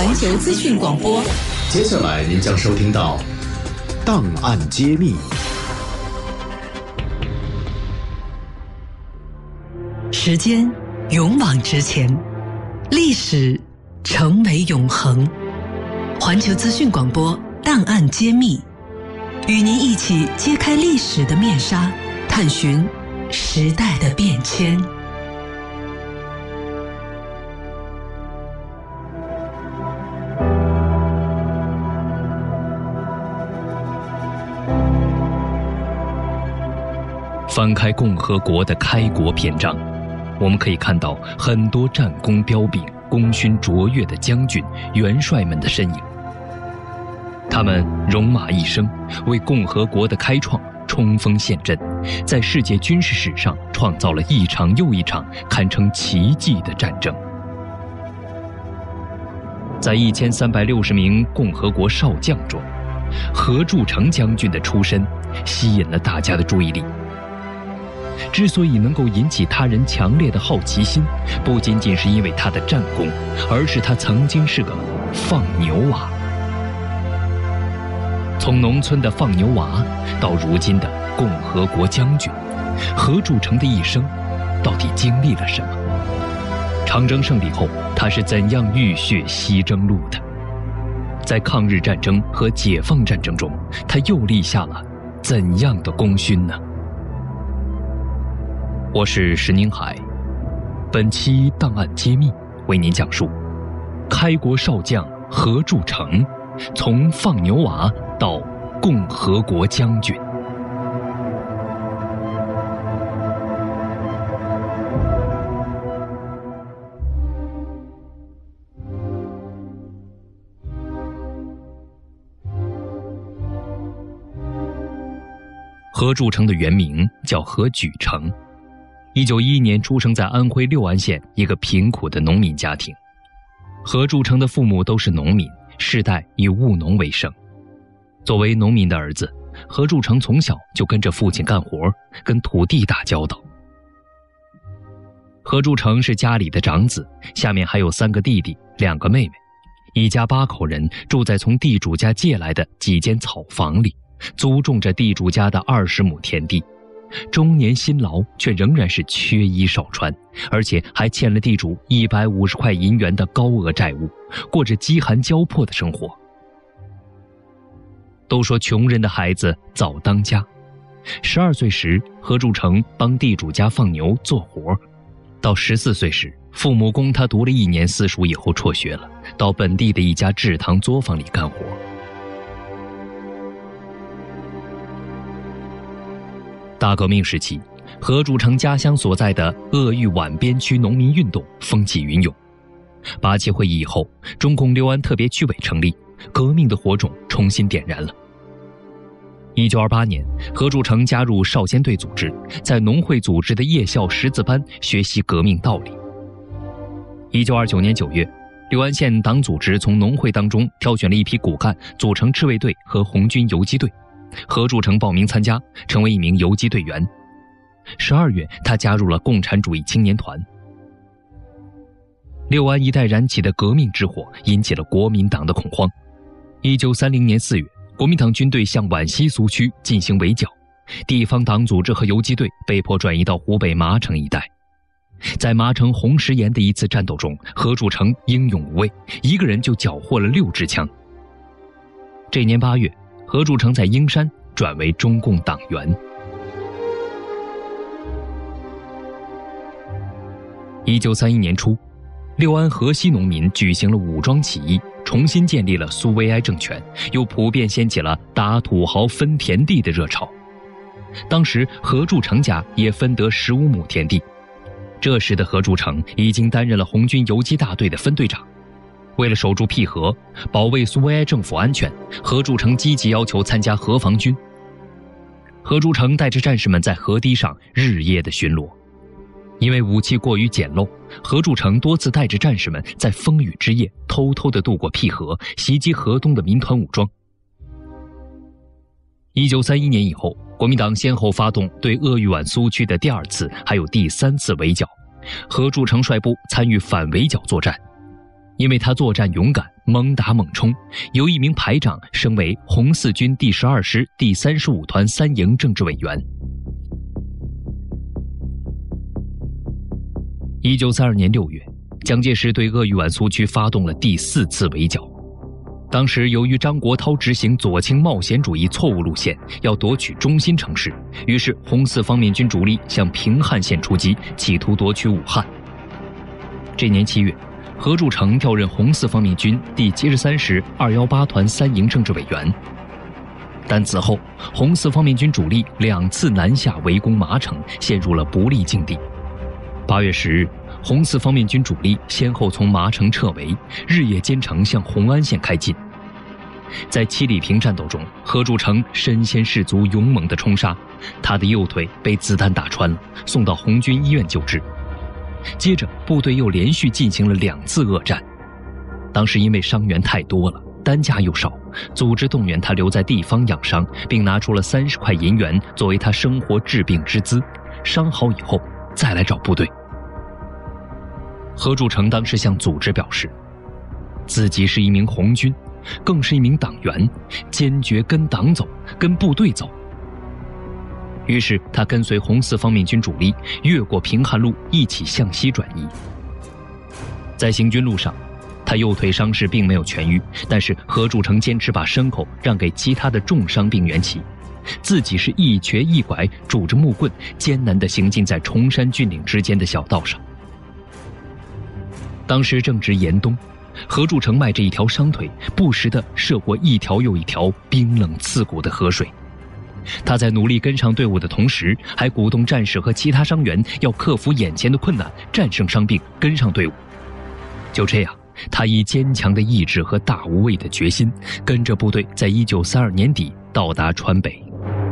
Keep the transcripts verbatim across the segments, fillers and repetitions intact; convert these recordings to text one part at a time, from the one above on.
环球资讯广播。 接下来您将收听到档案揭秘。 时间勇往直前，历史成为永恒。环球资讯广播档案揭秘，与您一起揭开历史的面纱，探寻时代的变迁。 翻开共和国的开国篇章，我们可以看到很多战功彪炳、功勋卓越的将军、元帅们的身影。他们戎马一生，为共和国的开创冲锋陷阵，在世界军事史上创造了一场又一场堪称奇迹的战争。在一千三百六十名共和国少将中，何柱成将军的出身吸引了大家的注意力。之所以能够引起他人强烈的好奇心，不仅仅是因为他的战功，而是他曾经是个放牛娃。从农村的放牛娃到如今的共和国将军，何柱成的一生到底经历了什么？长征胜利后，他是怎样浴血西征路的？在抗日战争和解放战争中，他又立下了怎样的功勋呢？我是石宁海，本期档案揭秘为您讲述开国少将何柱成从放牛娃到共和国将军。何柱成的原名叫何举成，一九一一年出生在安徽六安县一个贫苦的农民家庭。何柱成的父母都是农民，世代以务农为生。作为农民的儿子，何柱成从小就跟着父亲干活，跟土地打交道。何柱成是家里的长子，下面还有三个弟弟，两个妹妹，一家八口人住在从地主家借来的几间草房里，租种着地主家的二十亩田地。中年辛劳，却仍然是缺衣少穿，而且还欠了地主一百五十块银元的高额债务，过着饥寒交迫的生活。都说穷人的孩子早当家。十二岁时，何柱成帮地主家放牛做活；到十四岁时，父母供他读了一年私塾以后辍学了，到本地的一家制糖作坊里干活。大革命时期，何柱成家乡所在的鄂豫皖边区农民运动风起云涌。八七会议以后，中共六安特别区委成立，革命的火种重新点燃了。一九二八年，何柱成加入少先队组织，在农会组织的夜校识字班学习革命道理。一九二九年九月，六安县党组织从农会当中挑选了一批骨干，组成赤卫队和红军游击队。何柱成报名参加，成为一名游击队员。十二月，他加入了共产主义青年团。六安一带燃起的革命之火引起了国民党的恐慌。一九三零年四月，国民党军队向皖西苏区进行围剿，地方党组织和游击队被迫转移到湖北麻城一带。在麻城红石岩的一次战斗中，何柱成英勇无畏，一个人就缴获了六支枪。这年八月，何柱成在英山转为中共党员。一九三一年初，六安河西农民举行了武装起义，重新建立了苏维埃政权，又普遍掀起了打土豪分田地的热潮。当时何柱成家也分得十五亩田地。这时的何柱成已经担任了红军游击大队的分队长。为了守住淠河，保卫苏维埃政府安全，何柱成积极要求参加河防军。何柱成带着战士们在河堤上日夜的巡逻。因为武器过于简陋，何柱成多次带着战士们在风雨之夜偷偷地渡过淠河，袭击河东的民团武装。一九三一年以后，国民党先后发动对鄂豫皖苏区的第二次还有第三次围剿，何柱成率部参与反围剿作战。 因为他作战勇敢，猛打猛冲，由一名排长升为红四军第十二师第三十五团三营政治委员。一九三二年六月，蒋介石对鄂豫皖苏区发动了第四次围剿。当时由于张国焘执行左倾冒险主义错误路线，要夺取中心城市，于是红四方面军主力向平汉线出击，企图夺取武汉。这年七月，何柱成调任红四方面军第七十三师二一八团三营政治委员。但此后，红四方面军主力两次南下围攻麻城，陷入了不利境地。八月十日，红四方面军主力先后从麻城撤围，日夜兼程向红安县开进。在七里坪战斗中，何柱成身先士卒，勇猛地冲杀，他的右腿被子弹打穿了，送到红军医院救治。接着，部队又连续进行了两次恶战。当时因为伤员太多了，担架又少，组织动员他留在地方养伤，并拿出了三十块银元作为他生活治病之资，伤好以后再来找部队。何柱成当时向组织表示，自己是一名红军，更是一名党员，坚决跟党走，跟部队走。于是他跟随红四方面军主力越过平汉路，一起向西转移。在行军路上，他右腿伤势并没有痊愈，但是何柱成坚持把牲口让给其他的重伤病员骑，自己是一瘸一拐，拄着木棍，艰难地行进在崇山峻岭之间的小道上。当时正值严冬，何柱成迈着一条伤腿，不时地涉过一条又一条冰冷刺骨的河水。他在努力跟上队伍的同时，还鼓动战士和其他伤员要克服眼前的困难，战胜伤病，跟上队伍。就这样，他以坚强的意志和大无畏的决心，跟着部队在一九三二年底到达川北。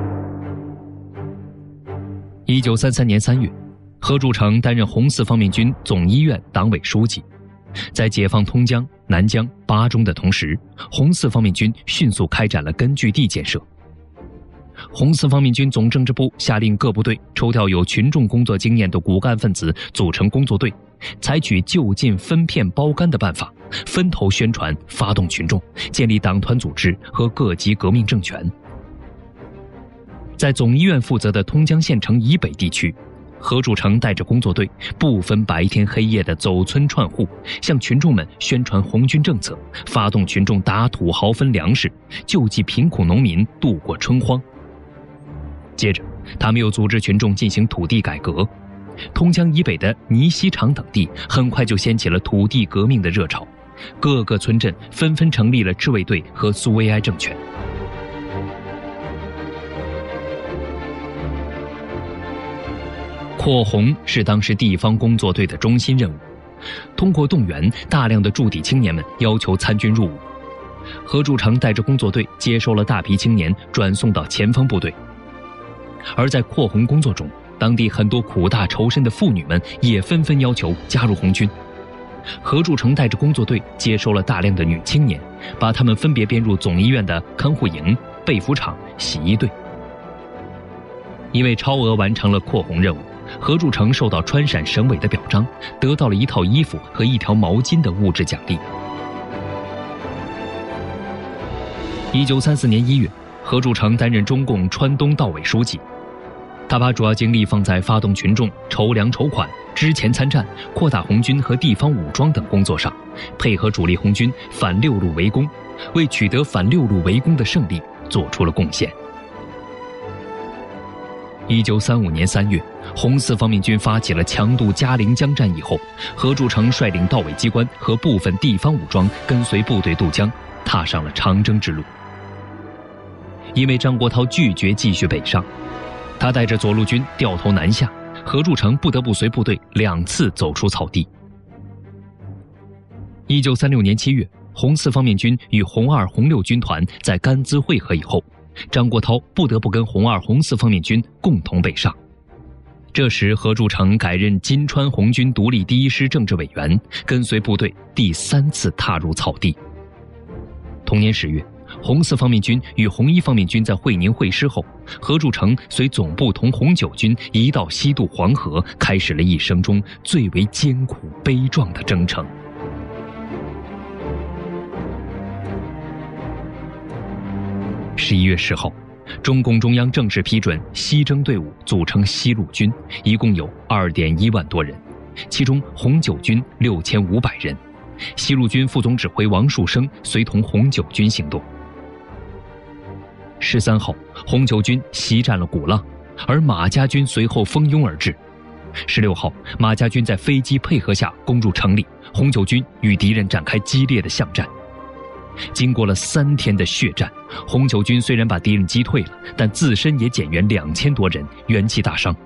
一九三三年三月，何柱成担任红四方面军总医院党委书记。在解放通江、南江、巴中的同时，红四方面军迅速开展了根据地建设。红四方面军总政治部下令各部队抽调有群众工作经验的骨干分子组成工作队，采取就近分片包干的办法，分头宣传，发动群众，建立党团组织和各级革命政权。在总医院负责的通江县城以北地区，何柱成带着工作队不分白天黑夜地走村串户，向群众们宣传红军政策，发动群众打土豪分粮食，救济贫苦农民度过春荒。接着，他们又组织群众进行土地改革，通江以北的泥溪场等地很快就掀起了土地革命的热潮，各个村镇纷纷成立了自卫队和苏维埃政权。扩红是当时地方工作队的中心任务，通过动员大量的驻地青年们要求参军入伍。何柱成带着工作队接收了大批青年，转送到前锋部队。而在扩红工作中，当地很多苦大仇深的妇女们也纷纷要求加入红军。何柱成带着工作队接收了大量的女青年，把她们分别编入总医院的看护营、被服厂、洗衣队。因为超额完成了扩红任务，何柱成受到川陕省委的表彰，得到了一套衣服和一条毛巾的物质奖励。一九三四年一月，何柱成担任中共川东道委书记，他把主要精力放在发动群众筹粮筹款、支前参战、扩大红军和地方武装等工作上，配合主力红军反六路围攻，为取得反六路围攻的胜利做出了贡献。一九三五年三月，红四方面军发起了强渡嘉陵江战役后，何柱成率领道委机关和部分地方武装跟随部队渡江，踏上了长征之路。因为张国焘拒绝继续北上，他带着左路军掉头南下，何柱成不得不随部队两次走出草地。一九三六年七月，红四方面军与红二、红六军团在甘孜会合以后，张国焘不得不跟红二、红四方面军共同北上。这时何柱成改任金川红军独立第一师政治委员，跟随部队第三次踏入草地。同年十月，红四方面军与红一方面军在会宁会师后，何柱成随总部同红九军一道西渡黄河，开始了一生中最为艰苦悲壮的征程。 十一月十号，中共中央正式批准西征队伍组成西路军，一共有 二点一万多人，其中红九军六千五百人。西路军副总指挥王树声随同红九军行动。十三号，红九军袭占了鼓浪，而马家军随后蜂拥而至。十六号，马家军在飞机配合下攻入城里，红九军与敌人展开激烈的巷战。经过了三天的血战，红九军虽然把敌人击退了，但自身也减员两千多人，元气大伤。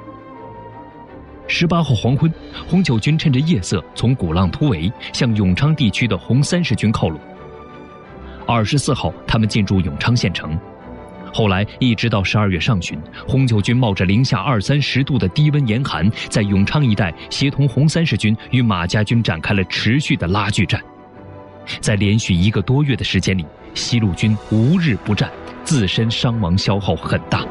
十八号黄昏，红九军趁着夜色从鼓浪突围，向永昌地区的红三十军靠拢。二十四号，他们进驻永昌县城。后来一直到十二月上旬，红九军冒着零下二三十度的低温严寒，在永昌一带协同红三十军与马家军展开了持续的拉锯战。在连续一个多月的时间里，西路军无日不战，自身伤亡消耗很大。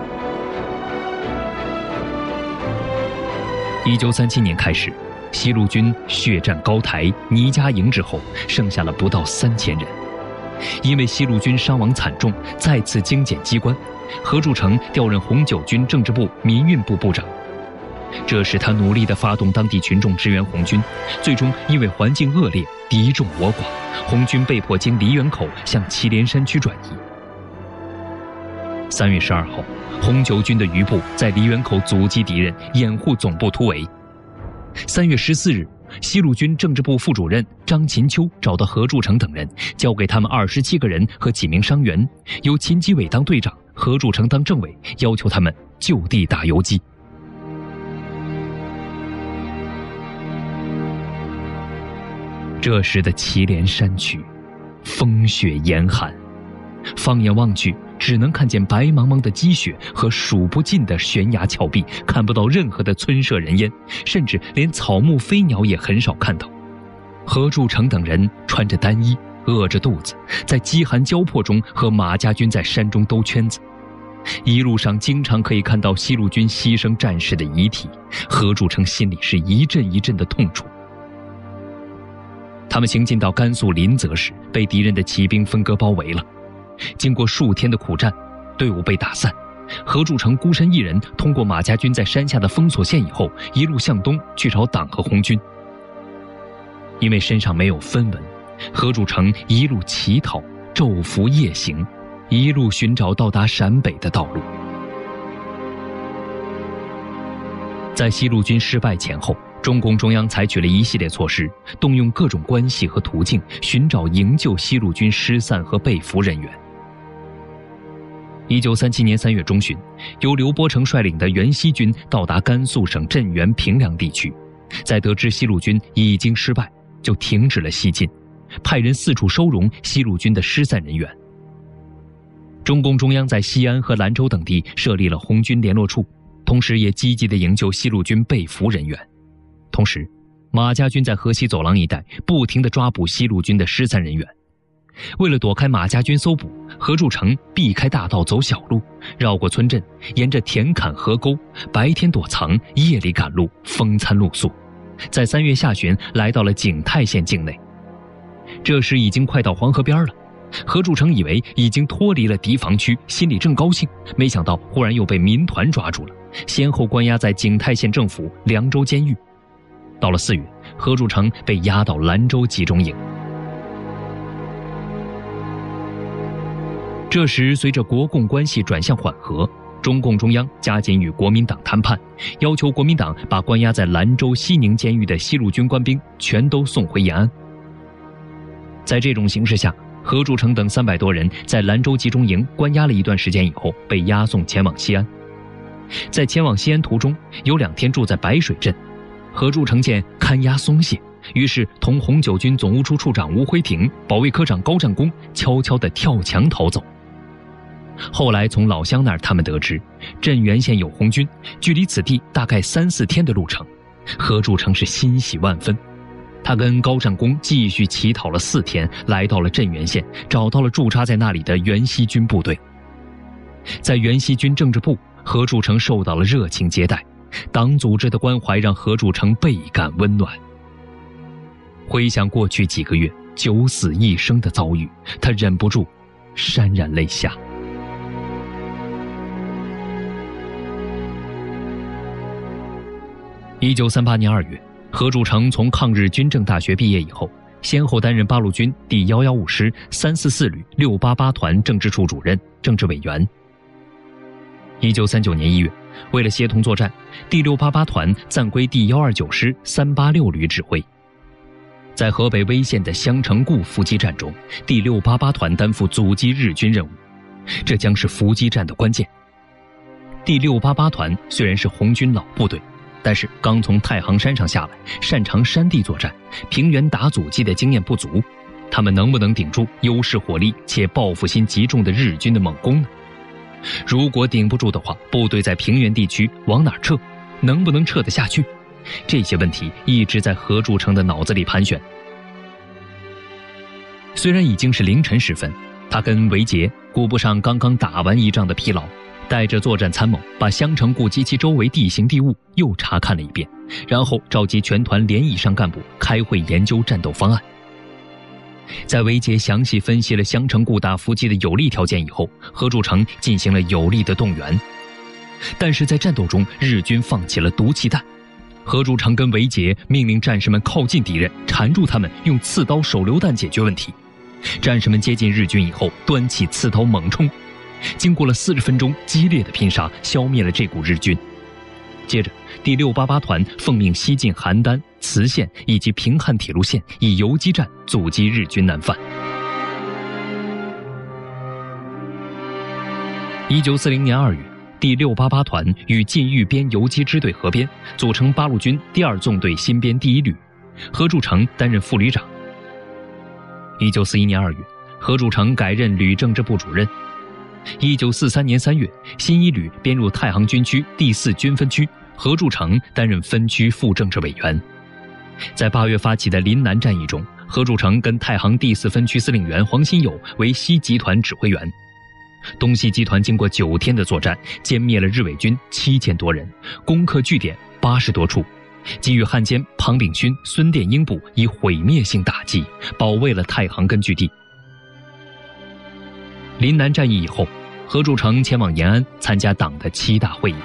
一九三七年开始，西路军血战高台、倪家营之后，剩下了不到三千人。因为西路军伤亡惨重，再次精简机关，何柱成调任红九军政治部民运部部长。这使他努力地发动当地群众支援红军，最终因为环境恶劣，敌众我寡，红军被迫经梨园口向祁连山区转移。三月十二号，红九军的余部在梨园口阻击敌人，掩护总部突围。三月十四日，西路军政治部副主任张秦秋找到何柱成等人，交给他们二十七个人和几名伤员，由秦基伟当队长，何柱成当政委，要求他们就地打游击。这时的祁连山区，风雪严寒，放眼望去，只能看见白茫茫的积雪和数不尽的悬崖峭壁，看不到任何的村舍人烟，甚至连草木飞鸟也很少看到。何柱成等人穿着单衣，饿着肚子，在饥寒交迫中和马家军在山中兜圈子。一路上经常可以看到西路军牺牲战士的遗体，何柱成心里是一阵一阵的痛楚。他们行进到甘肃临泽时，被敌人的骑兵分割包围了。经过数天的苦战，队伍被打散，何柱成孤身一人通过马家军在山下的封锁线以后，一路向东去找党和红军。因为身上没有分文，何柱成一路乞讨，昼伏夜行，一路寻找到达陕北的道路。在西路军失败前后，中共中央采取了一系列措施，动用各种关系和途径，寻找营救西路军失散和被俘人员。一九三七年三月中旬，由刘伯承率领的袁熙军到达甘肃省镇原平凉地区，在得知西路军已经失败，就停止了西进，派人四处收容西路军的失散人员。中共中央在西安和兰州等地设立了红军联络处，同时也积极地营救西路军被俘人员。同时，马家军在河西走廊一带不停地抓捕西路军的失散人员。为了躲开马家军搜捕，何柱成避开大道走小路，绕过村镇，沿着田坎河沟，白天躲藏，夜里赶路，风餐露宿，在三月下旬来到了景泰县境内。这时已经快到黄河边了，何柱成以为已经脱离了敌防区，心里正高兴，没想到忽然又被民团抓住了，先后关押在景泰县政府、凉州监狱。到了四月，何柱成被押到兰州集中营。这时，随着国共关系转向缓和，中共中央加紧与国民党谈判，要求国民党把关押在兰州西宁监狱的西路军官兵全都送回延安。在这种形势下，何柱成等三百多人在兰州集中营关押了一段时间以后，被押送前往西安。在前往西安途中，有两天住在白水镇。何柱成见看押松懈，于是同红九军总务处处长吴辉庭、保卫科长高占功悄悄地跳墙逃走。后来从老乡那儿他们得知，镇原县有红军，距离此地大概三四天的路程。何柱成是欣喜万分，他跟高占功继续乞讨了四天，来到了镇原县，找到了驻扎在那里的袁熙军部队。在袁熙军政治部，何柱成受到了热情接待，党组织的关怀让何柱成倍感温暖。回想过去几个月九死一生的遭遇，他忍不住潸然泪下。 一九三八年二月，何柱成从抗日军政大学毕业以后，先后担任八路军第一一五师三四四旅六八八团政治处主任、政治委员。一九三九年一月，为了协同作战，第六八八团暂归第一二九师三八六旅指挥。在河北威县的襄城固伏击战中，第六八八团担负阻击日军任务，这将是伏击战的关键。第六八八团虽然是红军老部队，但是刚从太行山上下来，擅长山地作战，平原打阻击的经验不足，他们能不能顶住优势火力且报复心极重的日军的猛攻呢？如果顶不住的话，部队在平原地区往哪撤？能不能撤得下去？这些问题一直在何柱成的脑子里盘旋。虽然已经是凌晨时分，他跟韦杰顾不上刚刚打完一仗的疲劳，带着作战参谋把襄城固及其周围地形地物又查看了一遍，然后召集全团连以上干部开会研究战斗方案。在韦杰详细分析了襄城固打伏击的有利条件以后，何柱成进行了有力的动员。但是在战斗中，日军放起了毒气弹。何柱成跟韦杰命令战士们靠近敌人，缠住他们，用刺刀、手榴弹解决问题。战士们接近日军以后，端起刺刀猛冲。经过了四十分钟激烈的拼杀，消灭了这股日军。接着，第六八八团奉命西进邯郸、磁县以及平汉铁路线，以游击战阻击日军南犯。一九四零年二月，第六八八团与晋豫边游击支队合编，组成八路军第二纵队新编第一旅，何柱成担任副旅长。一九四一年二月，何柱成改任旅政治部主任。一九四三年三月，新一旅编入太行军区第四军分区，何柱成担任分区副政治委员。在八月发起的临南战役中，何柱成跟太行第四分区司令员黄新友为西集团指挥员。东西集团经过九天的作战，歼灭了日伪军七千多人，攻克据点八十多处，给予汉奸庞炳勋、孙殿英部以毁灭性打击，保卫了太行根据地。临南战役以后，何柱成前往延安参加党的七大会议。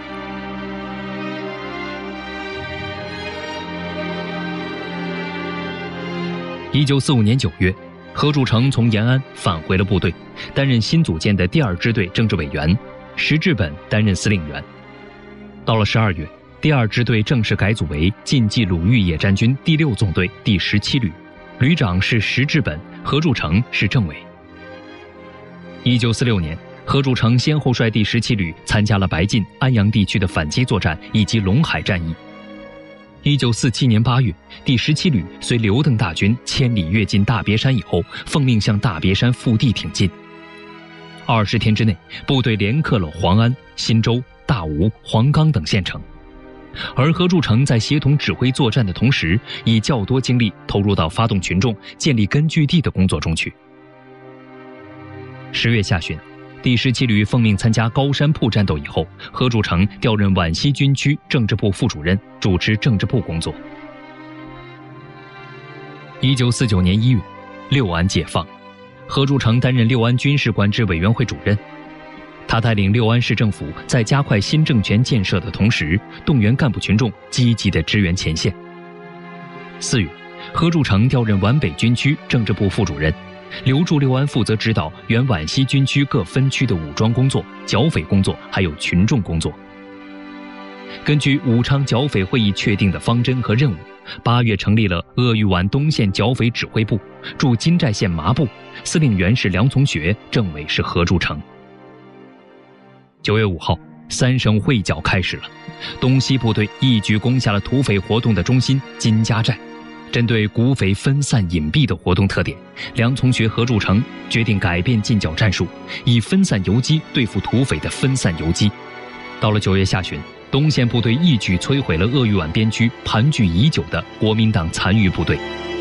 一九四五年九月，何柱成从延安返回了部队，担任新组建的第二支队政治委员，石志本担任司令员。到了十二月，第二支队正式改组为晋冀鲁豫野战军第六纵队第十七旅，旅长是石志本，何柱成是政委。一九四六年，何柱成先后率第十七旅参加了白晋、安阳地区的反击作战以及陇海战役。一九四七年八月，第十七旅随刘邓大军千里跃进大别山以后，奉命向大别山腹地挺进。二十天之内，部队连克了黄安、新州、大吴、黄冈等县城。而何柱成在协同指挥作战的同时，以较多精力投入到发动群众、建立根据地的工作中去。十月下旬，第十七旅奉命参加高山铺战斗以后，何柱成调任皖西军区政治部副主任，主持政治部工作。一九四九年一月，六安解放，何柱成担任六安军事管制委员会主任。他带领六安市政府在加快新政权建设的同时，动员干部群众积极地支援前线。四月，何柱成调任皖北军区政治部副主任，留驻六安负责指导原皖西军区各分区的武装工作、剿匪工作，还有群众工作。根据武昌剿匪会议确定的方针和任务，八月成立了鄂豫皖东线剿匪指挥部，驻金寨县麻布，司令员是梁从学，政委是何柱成。九月五号，三省会剿开始了，东西部队一举攻下了土匪活动的中心金家寨。针对股匪分散隐蔽的活动特点，梁从学、何柱成决定改变进剿战术，以分散游击对付土匪的分散游击。到了九月下旬，东线部队一举摧毁了鄂豫皖边区盘踞已久的国民党残余部队。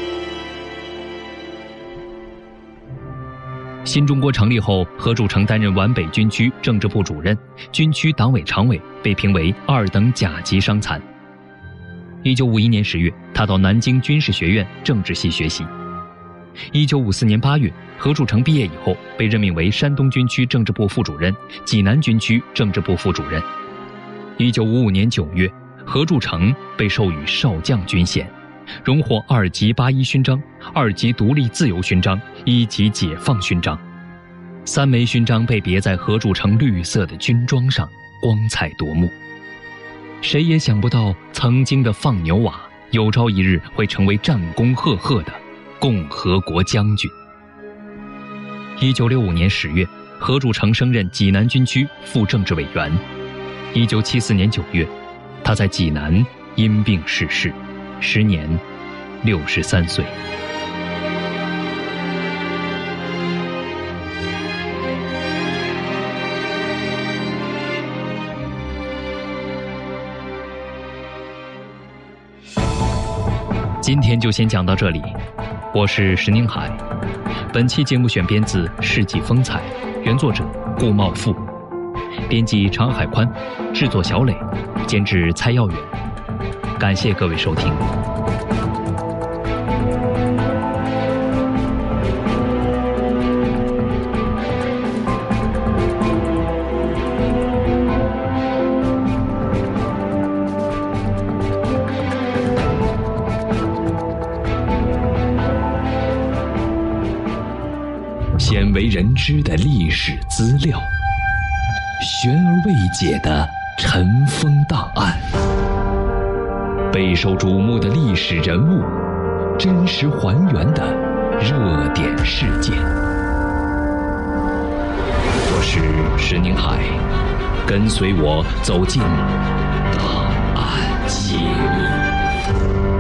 新中国成立后，何柱成担任皖北军区政治部主任、军区党委常委，被评为二等甲级伤残。一九五一年十月，他到南京军事学院政治系学习。一九五四年八月，何柱成毕业以后，被任命为山东军区政治部副主任、济南军区政治部副主任。一九五五年九月， 何柱成被授予少将军衔，荣获二级八一勋章、二级独立自由勋章、一级解放勋章。三枚勋章被别在何柱成绿色的军装上，光彩夺目。谁也想不到，曾经的放牛娃有朝一日会成为战功赫赫的共和国将军。一九六五年十月，何柱成升任济南军区副政治委员。一九七四年九月，他在济南因病逝世，时年六十三岁。今天就先讲到这里，我是石宁海。本期节目选编自《世纪风采》，原作者顾茂富，编辑常海宽，制作小磊，监制蔡耀远。感谢各位收听。鲜为人知的历史资料，悬而未解的尘封档案，备受瞩目的历史人物，真实还原的热点事件。我是石宁海，跟随我走进档案揭秘。